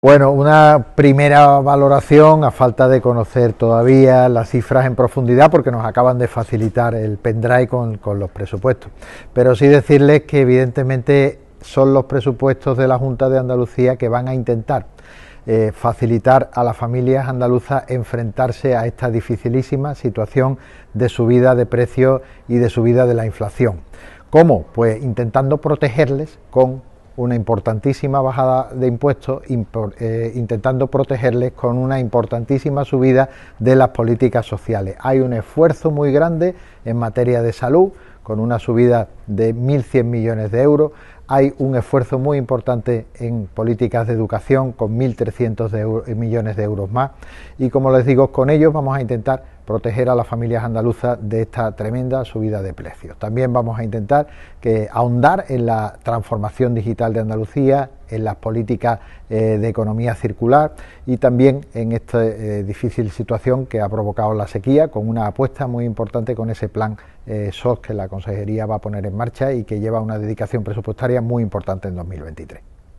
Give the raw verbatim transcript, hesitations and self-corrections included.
Bueno, una primera valoración, a falta de conocer todavía las cifras en profundidad, porque nos acaban de facilitar el pendrive con, con los presupuestos. Pero sí decirles que evidentemente son los presupuestos de la Junta de Andalucía que van a intentar eh, facilitar a las familias andaluzas enfrentarse a esta dificilísima situación de subida de precios y de subida de la inflación. ¿Cómo? Pues intentando protegerles con una importantísima bajada de impuestos, impor, eh, intentando protegerles con una importantísima subida de las políticas sociales. Hay un esfuerzo muy grande en materia de salud, con una subida de mil cien millones de euros. Hay un esfuerzo muy importante en políticas de educación, con mil trescientos millones de euros más. Y como les digo, con ellos vamos a intentar proteger a las familias andaluzas de esta tremenda subida de precios. También vamos a intentar que ahondar en la transformación digital de Andalucía, en las políticas eh, de economía circular y también en esta eh, difícil situación que ha provocado la sequía, con una apuesta muy importante con ese plan eh, S O S que la Consejería va a poner en marcha y que lleva una dedicación presupuestaria muy importante en dos mil veintitrés.